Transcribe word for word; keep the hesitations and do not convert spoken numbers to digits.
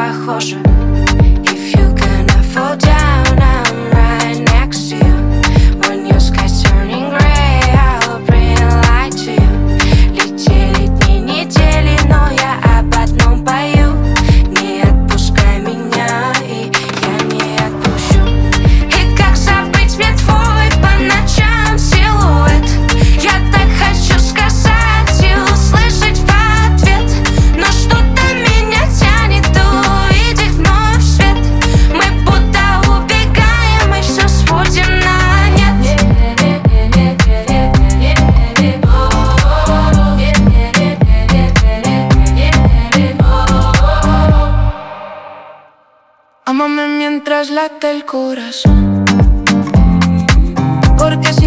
похожи. If you gonna fall down, I'm right next to you. When your sky's turning gray, I'll bring light to you. Летели дни, недели, но я об одном пою. Не отпускай меня, и я не отпущу. И как забыть мне твой по ночам силуэт? Я так хочу сказать и услышать в ответ, но что-то меня тянет увидеть вновь свет. Мы будто убегаем и все сводим на нет. Ámame mientras late el corazón, porque si